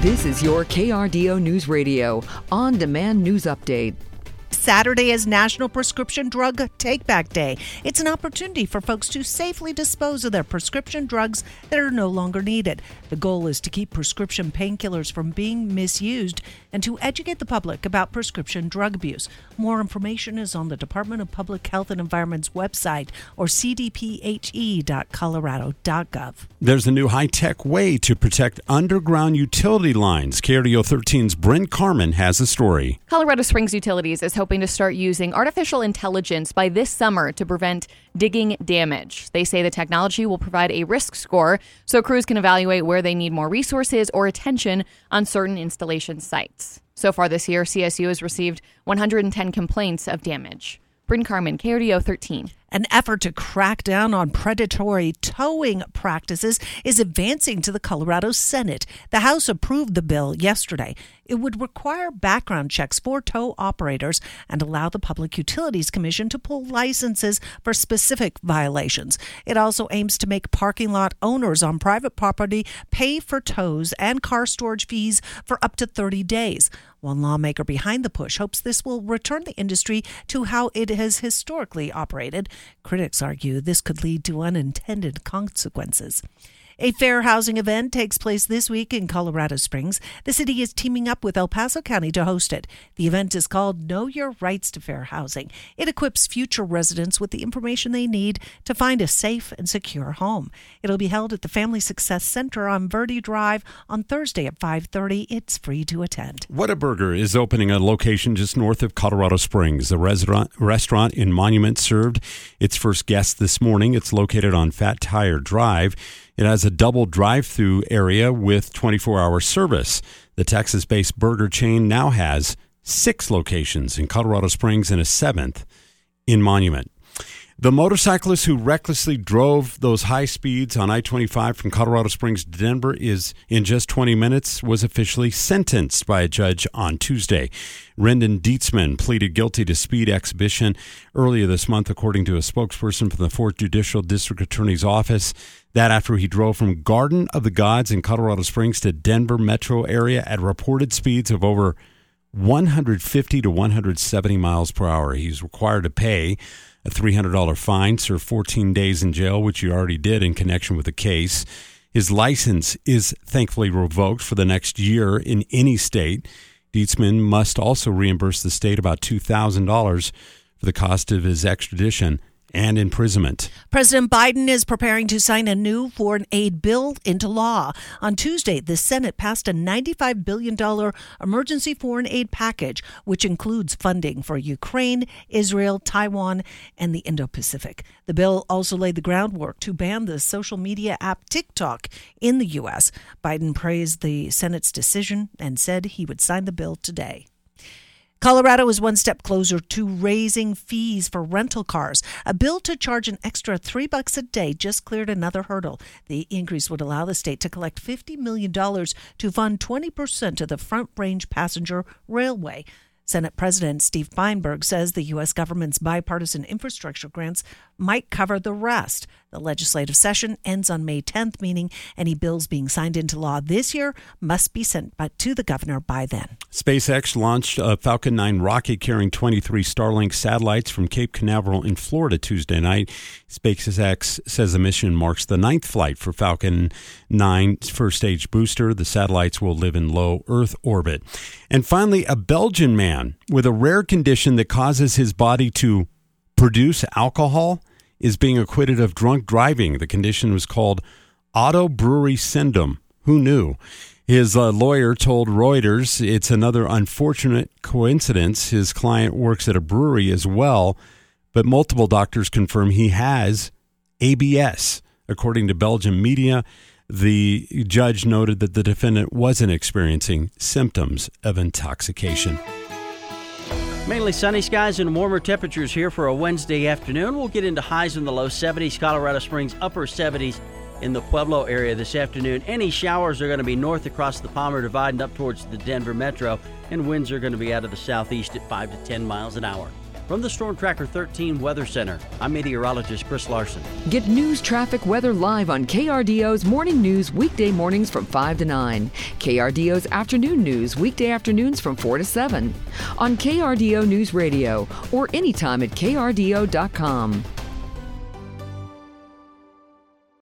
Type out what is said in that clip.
This is your KRDO News Radio on-demand news update. Saturday is National Prescription Drug Take-Back Day. It's an opportunity for folks to safely dispose of their prescription drugs that are no longer needed. The goal is to keep prescription painkillers from being misused and to educate the public about prescription drug abuse. More information is on the Department of Public Health and Environment's website or cdphe.colorado.gov. There's a new high-tech way to protect underground utility lines. KRDO 13's Brent Carmen has a story. Colorado Springs Utilities is hoping to start using artificial intelligence by this summer to prevent digging damage. They say the technology will provide a risk score so crews can evaluate where they need more resources or attention on certain installation sites. So far this year, CSU has received 110 complaints of damage. Bryn Carmen, KRDO 13. An effort to crack down on predatory towing practices is advancing to the Colorado Senate. The House approved the bill yesterday. It would require background checks for tow operators and allow the Public Utilities Commission to pull licenses for specific violations. It also aims to make parking lot owners on private property pay for tows and car storage fees for up to 30 days. One lawmaker behind the push hopes this will return the industry to how it has historically operated. Critics argue this could lead to unintended consequences. A fair housing event takes place this week in Colorado Springs. The city is teaming up with El Paso County to host it. The event is called Know Your Rights to Fair Housing. It equips future residents with the information they need to find a safe and secure home. It'll be held at the Family Success Center on Verde Drive on Thursday at 5:30. It's free to attend. Whataburger is opening a location just north of Colorado Springs. The restaurant in Monument served its first guest this morning. It's located on Fat Tire Drive. It has a double drive-through area with 24-hour service. The Texas-based burger chain now has 6 locations in Colorado Springs and a 7th in Monument. The motorcyclist who recklessly drove those high speeds on I-25 from Colorado Springs to Denver is in just 20 minutes was officially sentenced by a judge on Tuesday. Rendon Dietzman pleaded guilty to speed exhibition earlier this month, according to a spokesperson from the 4th Judicial District Attorney's Office. That after he drove from Garden of the Gods in Colorado Springs to Denver metro area at reported speeds of over 150 to 170 miles per hour. He's required to pay a $300 fine, serve 14 days in jail, which he already did in connection with the case. His license is thankfully revoked for the next year in any state. Dietzman must also reimburse the state about $2,000 for the cost of his extradition and imprisonment. President Biden is preparing to sign a new foreign aid bill into law. On Tuesday, the Senate passed a $95 billion emergency foreign aid package, which includes funding for Ukraine, Israel, Taiwan, and the Indo-Pacific. The bill also laid the groundwork to ban the social media app TikTok in the U.S. Biden praised the Senate's decision and said he would sign the bill today. Colorado is one step closer to raising fees for rental cars. A bill to charge an extra $3 a day just cleared another hurdle. The increase would allow the state to collect $50 million to fund 20% of the Front Range Passenger Railway. Senate President Steve Feinberg says the U.S. government's bipartisan infrastructure grants might cover the rest. The legislative session ends on May 10th, meaning any bills being signed into law this year must be sent to the governor by then. SpaceX launched a Falcon 9 rocket carrying 23 Starlink satellites from Cape Canaveral in Florida Tuesday night. SpaceX says the mission marks the 9th flight for Falcon 9's first-stage booster. The satellites will live in low Earth orbit. And finally, a Belgian man with a rare condition that causes his body to produce alcohol is being acquitted of drunk driving. The condition was called autobrewery syndrome. Who knew? His lawyer told Reuters it's another unfortunate coincidence. His client works at a brewery as well, but multiple doctors confirm he has ABS. According to Belgian media, the judge noted that the defendant wasn't experiencing symptoms of intoxication. Mainly sunny skies and warmer temperatures here for a Wednesday afternoon. We'll get into highs in the low 70s, Colorado Springs, upper 70s in the Pueblo area this afternoon. Any showers are going to be north across the Palmer Divide and up towards the Denver metro, and winds are going to be out of the southeast at 5 to 10 miles an hour. From the Storm Tracker 13 Weather Center, I'm meteorologist Chris Larson. Get news, traffic, weather live on KRDO's Morning News weekday mornings from 5 to 9. KRDO's Afternoon News weekday afternoons from 4 to 7. On KRDO News Radio or anytime at krdo.com.